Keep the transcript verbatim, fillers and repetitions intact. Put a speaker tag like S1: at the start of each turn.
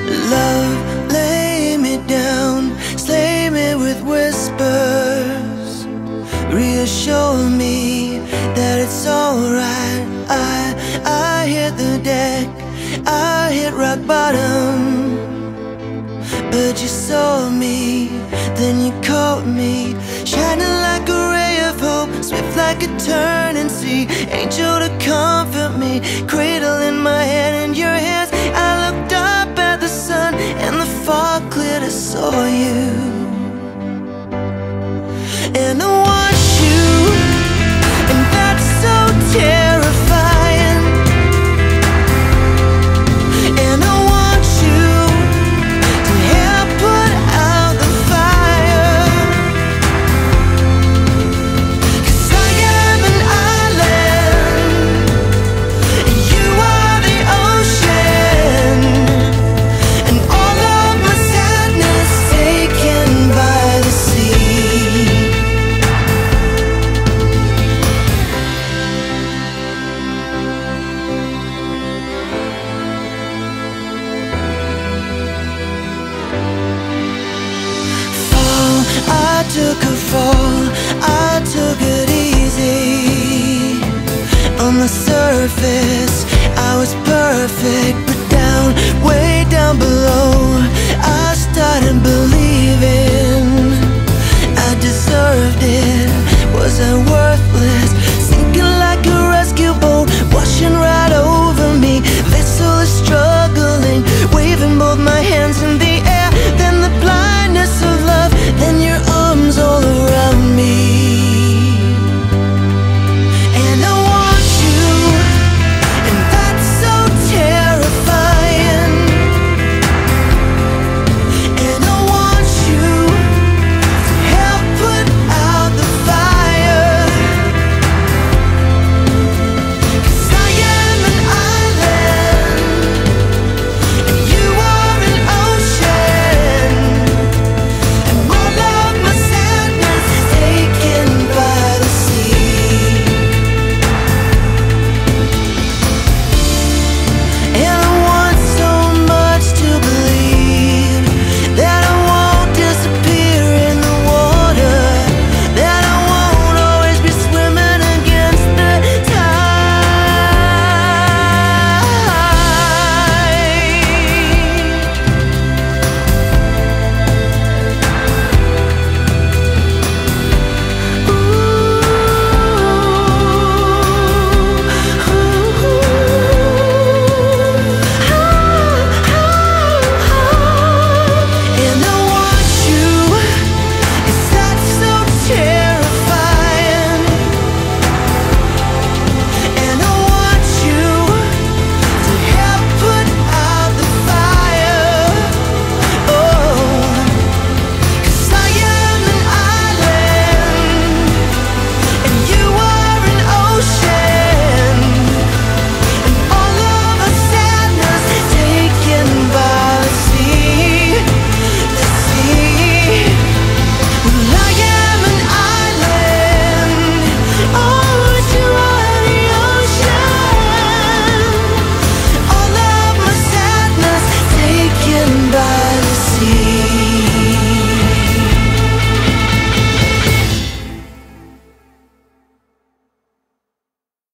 S1: Love, lay me down, slay me with whispers, reassure me that it's alright. I, I hit the deck, I hit rock bottom, but you saw me, then you caught me, shining like a ray of hope, swift like a turning sea, angel to comfort me, cradle in my hand and your hands. I looked up at the sun and the fog cleared, I saw you, and I want you, and that's so terrifying. And I want you to help put out the fire, 'cause I am an island and you are the ocean, and all of my sadness taken by the sea. Fall, I took a fall, I took it easy. On the surface, I was perfect, but down, way down below,